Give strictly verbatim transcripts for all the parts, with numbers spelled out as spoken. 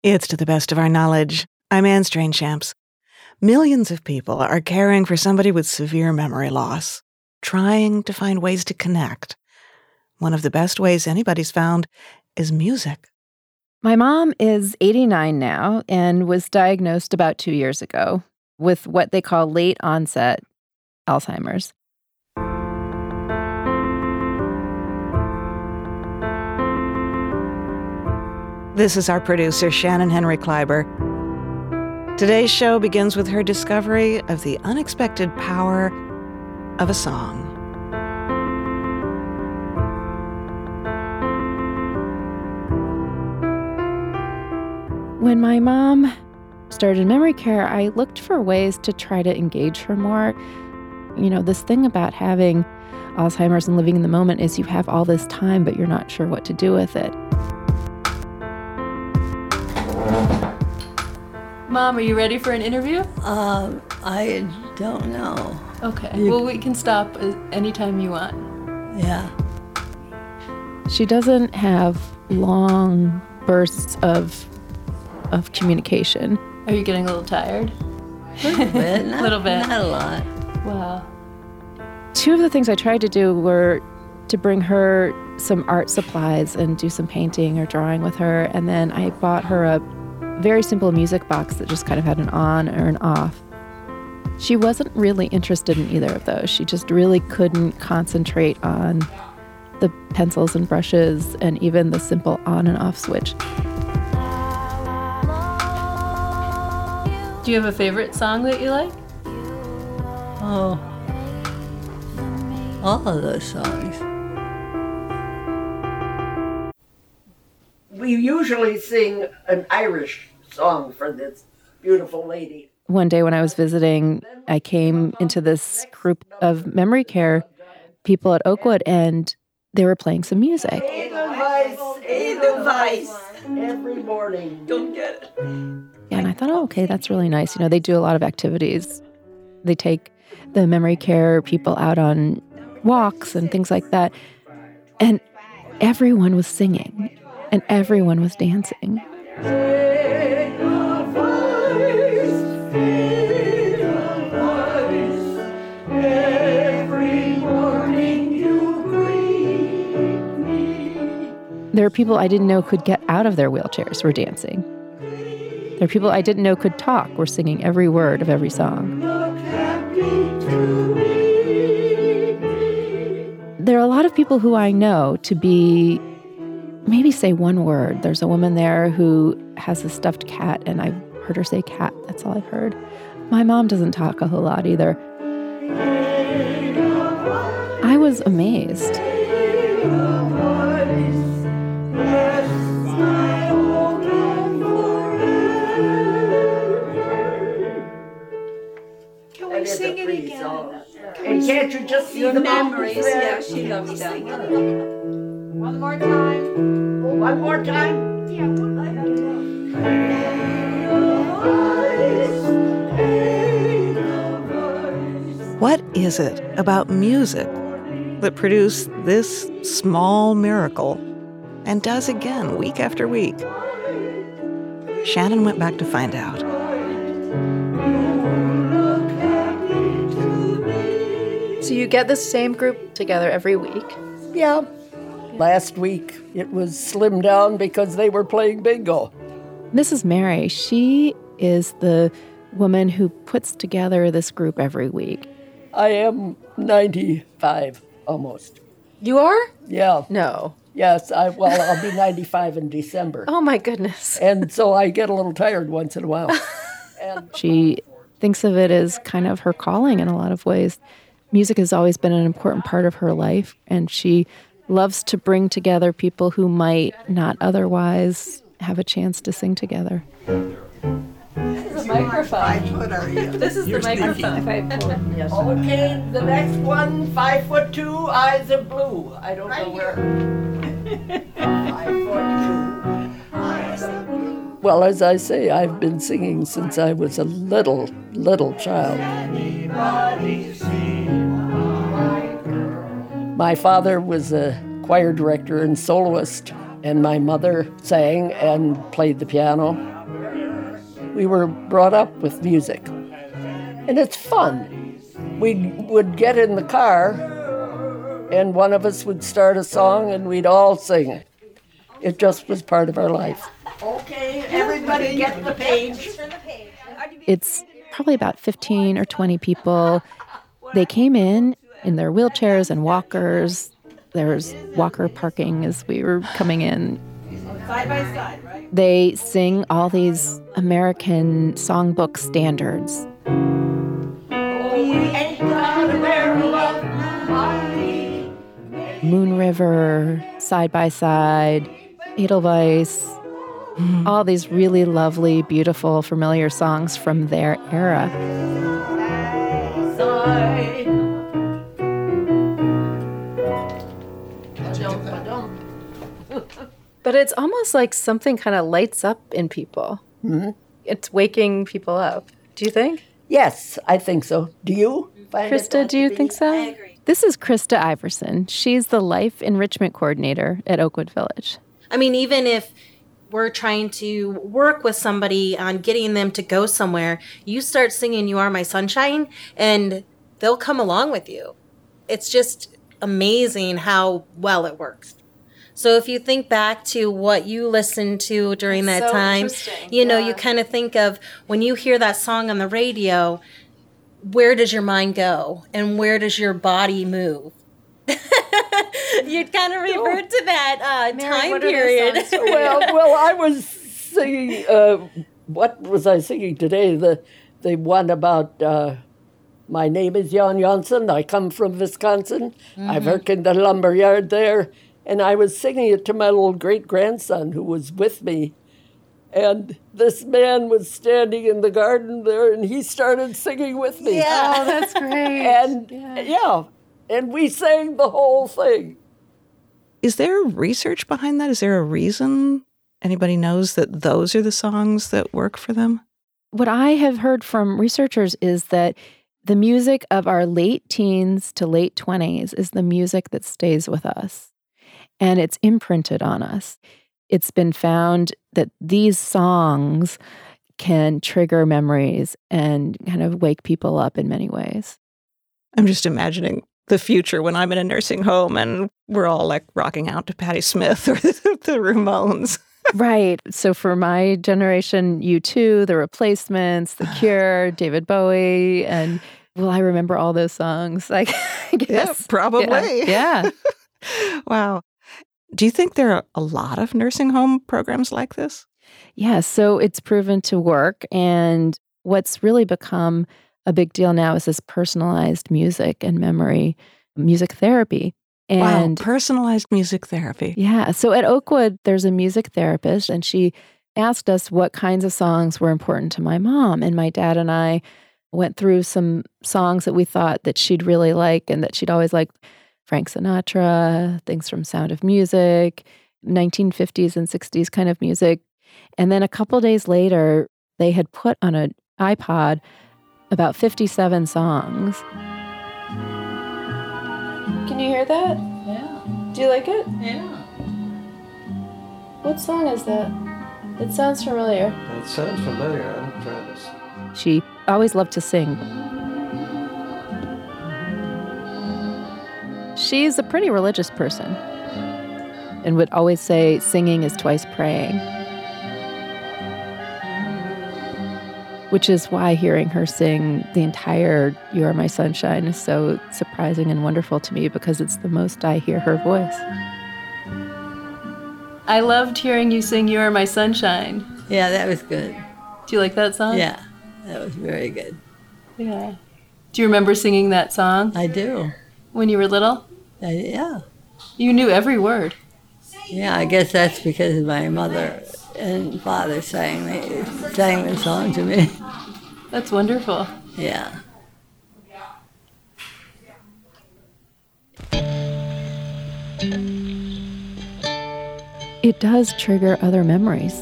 It's To the Best of Our Knowledge. I'm Anne Strainchamps. Millions of people are caring for somebody with severe memory loss, trying to find ways to connect. One of the best ways anybody's found is music. My mom is eighty-nine now and was diagnosed about two years ago with what they call late onset Alzheimer's. This is our producer, Shannon Henry Kleiber. Today's show begins with her discovery of the unexpected power of a song. When my mom started memory care, I looked for ways to try to engage her more. You know, this thing about having Alzheimer's and living in the moment is you have all this time, but you're not sure what to do with it. Mom, are you ready for an interview? Um, I don't know. Okay. You- Well, we can stop anytime you want. Yeah. She doesn't have long bursts of of communication. Are you getting a little tired? A little bit. Not, Little bit. Not a lot. Wow. Two of the things I tried to do were to bring her some art supplies and do some painting or drawing with her, and then I bought her a very simple music box that just kind of had an on or an off. She wasn't really interested in either of those. She just really couldn't concentrate on the pencils and brushes and even the simple on and off switch. Do you have a favorite song that you like? Oh. All of those songs. We usually sing an Irish song for this beautiful lady. One day when I was visiting, I came into this group of memory care people at Oakwood, and they were playing some music. Edelweiss, Edelweiss, every morning. Don't get it. And I thought, oh, okay, that's really nice. You know, they do a lot of activities. They take the memory care people out on walks and things like that. And everyone was singing, and everyone was dancing. There are people I didn't know could get out of their wheelchairs were dancing. There are people I didn't know could talk were singing every word of every song. There are a lot of people who I know to be, maybe say one word. There's a woman there who has a stuffed cat, and I've heard her say cat. That's all I've heard. My mom doesn't talk a whole lot either. I was amazed. Can we sing it again? And can't you just see the memories? Yeah, she loves singing. One more time. One more time. Yeah, one more What is it about music that produced this small miracle and does again week after week? Shannon went back to find out. So you get the same group together every week? Yeah. Last week it was slimmed down because they were playing bingo. Missus Mary, she is the woman who puts together this group every week. I am ninety-five almost. You are? Yeah. No. Yes, I well I'll be ninety-five in December. Oh my goodness. And so I get a little tired once in a while. And She thinks of it as kind of her calling in a lot of ways. Music has always been an important part of her life, and she loves to bring together people who might not otherwise have a chance to sing together. This is a microphone. What are you? This is the microphone. Okay, the next one, five foot two, eyes are blue. I don't know where. Five foot two, eyes are blue. Well, as I say, I've been singing since I was a little, little child. My father was a choir director and soloist, and my mother sang and played the piano. We were brought up with music. And it's fun. We would get in the car, and one of us would start a song, and we'd all sing it. It just was part of our life. Okay, everybody get the page. It's probably about fifteen or twenty people. They came in in their wheelchairs and walkers. There was walker parking as we were coming in. Side by side, right? They sing all these American songbook standards. Moon River, Side by Side, Edelweiss, mm. all these really lovely, beautiful, familiar songs from their era. But it's almost like something kind of lights up in people. Mm-hmm. It's waking people up. Do you think? Yes, I think so. Do you? Krista, do you think so? I agree. This is Krista Iverson. She's the Life Enrichment Coordinator at Oakwood Village. I mean, even if we're trying to work with somebody on getting them to go somewhere, you start singing You Are My Sunshine, and they'll come along with you. It's just amazing how well it works. So if you think back to what you listened to during That's that so time, interesting. you know, Yeah. you kind of think of when you hear that song on the radio, where does your mind go and where does your body move? You'd kind of revert to that uh, Mary, time what are those period. songs for you? well, well, I was singing, uh, what was I singing today? The the one about, uh, my name is Jan Janssen, I come from Wisconsin, Mm-hmm. I work in the lumber yard there. And I was singing it to my little great-grandson who was with me. And this man was standing in the garden there, and he started singing with me. Yeah. Oh, that's great. And, yeah, and we sang the whole thing. Is there research behind that? Is there a reason anybody knows that those are the songs that work for them? What I have heard from researchers is that the music of our late teens to late twenties is the music that stays with us. And it's imprinted on us. It's been found that these songs can trigger memories and kind of wake people up in many ways. I'm just imagining the future when I'm in a nursing home and we're all like rocking out to Patti Smith or the Ramones. Right. So for my generation, U two, The Replacements, The Cure, David Bowie, and will I remember all those songs? Like, I guess. Yeah, probably. Yeah. yeah. Wow. Do you think there are a lot of nursing home programs like this? Yeah, so it's proven to work. And what's really become a big deal now is this personalized music and memory, music therapy. And wow, personalized music therapy. Yeah, so at Oakwood, there's a music therapist, and she asked us what kinds of songs were important to my mom. And my dad and I went through some songs that we thought that she'd really like and that she'd always liked. Frank Sinatra, things from Sound of Music, nineteen fifties and sixties kind of music. And then a couple days later, they had put on an iPod about fifty-seven songs. Can you hear that? Yeah. Do you like it? Yeah. What song is that? It sounds familiar. That sounds familiar. I'm trying to see. She always loved to sing. She's a pretty religious person and would always say singing is twice praying, which is why hearing her sing the entire You Are My Sunshine is so surprising and wonderful to me because it's the most I hear her voice. I loved hearing you sing You Are My Sunshine. Yeah, that was good. Do you like that song? Yeah, that was very good. Yeah. Do you remember singing that song I do. when you were little? I, yeah. You knew every word. Yeah, I guess that's because my mother and father sang me, sang the song to me. That's wonderful. Yeah. It does trigger other memories.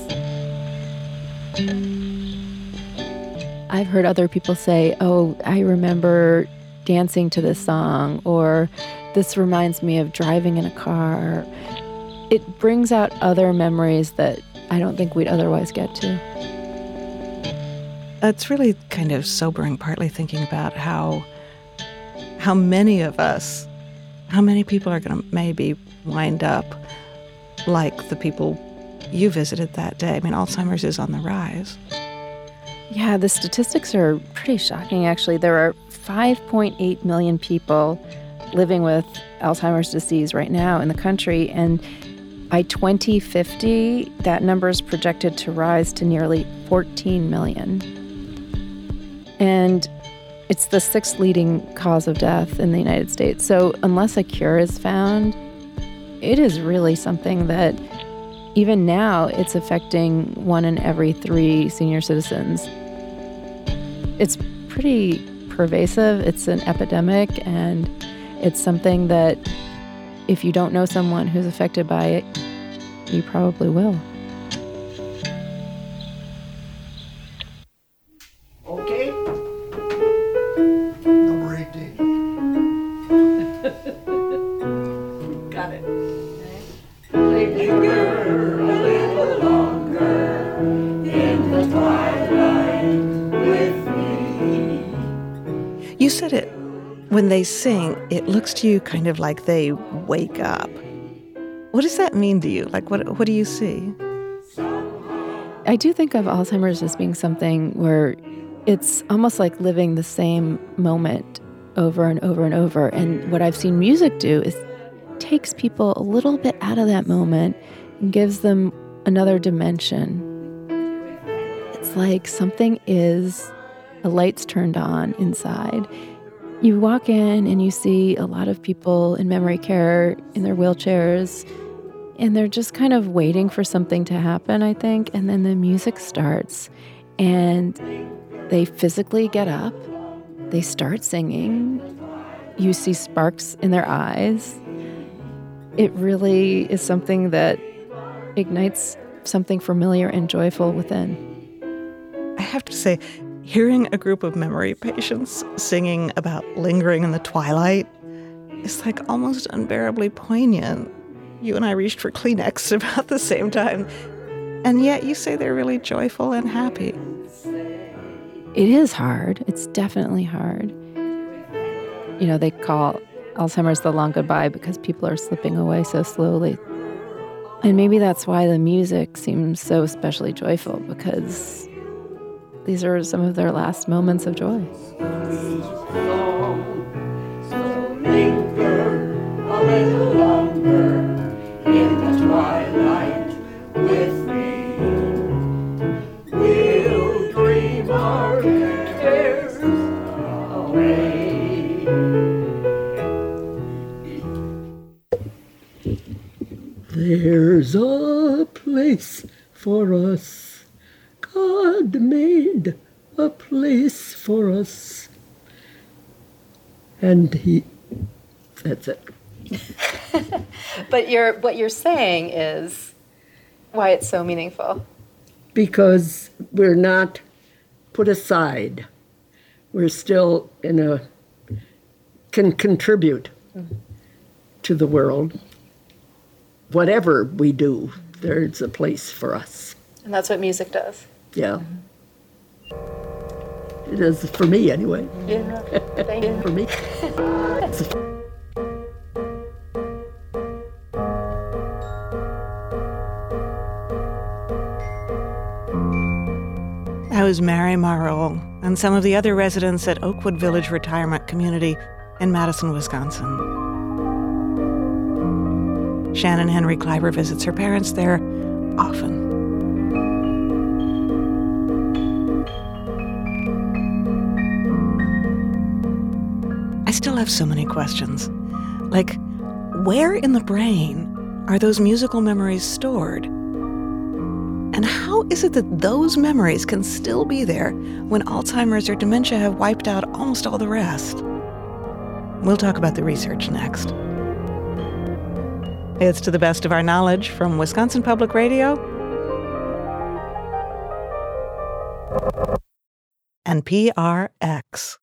I've heard other people say, oh, I remember dancing to this song, or this reminds me of driving in a car. It brings out other memories that I don't think we'd otherwise get to. It's really kind of sobering, partly thinking about how how many of us, how many people are going to maybe wind up like the people you visited that day. I mean, Alzheimer's is on the rise. Yeah, the statistics are pretty shocking, actually. There are five point eight million people living with Alzheimer's disease right now in the country, and by twenty fifty, that number is projected to rise to nearly fourteen million. And it's the sixth leading cause of death in the United States. So unless a cure is found, it is really something that even now it's affecting one in every three senior citizens. It's pretty pervasive. It's an epidemic, and it's something that if you don't know someone who's affected by it, you probably will. Okay. Number eighteen. Got it. Linger a little longer in the twilight with me. You said it. When they sing, it looks to you kind of like they wake up. What does that mean to you? Like, what what do you see? I do think of Alzheimer's as being something where it's almost like living the same moment over and over and over. And what I've seen music do is takes people a little bit out of that moment and gives them another dimension. It's like something is, a light's turned on inside. You walk in and you see a lot of people in memory care in their wheelchairs, and they're just kind of waiting for something to happen, I think. And then the music starts, and they physically get up. They start singing. You see sparks in their eyes. It really is something that ignites something familiar and joyful within. I have to say, hearing a group of memory patients singing about lingering in the twilight is like almost unbearably poignant. You and I reached for Kleenex about the same time, and yet you say they're really joyful and happy. It is hard. It's definitely hard. You know, they call Alzheimer's the long goodbye because people are slipping away so slowly. And maybe that's why the music seems so especially joyful, because these are some of their last moments of joy. So linger a little longer in the twilight with me. We'll dream our cares away. There's a place for us. God made a place for us. And he, that's it. But you're, what you're saying is why it's so meaningful. Because we're not put aside. We're still in a, can contribute mm-hmm. to the world. Whatever we do, there's a place for us. And that's what music does. Yeah. It is for me, anyway. Yeah, thank you. For me. That was Mary Marole and some of the other residents at Oakwood Village Retirement Community in Madison, Wisconsin. Shannon Henry Kleiber visits her parents there often. I still have so many questions. Like, where in the brain are those musical memories stored? And how is it that those memories can still be there when Alzheimer's or dementia have wiped out almost all the rest? We'll talk about the research next. It's To the Best of Our Knowledge from Wisconsin Public Radio and P R X.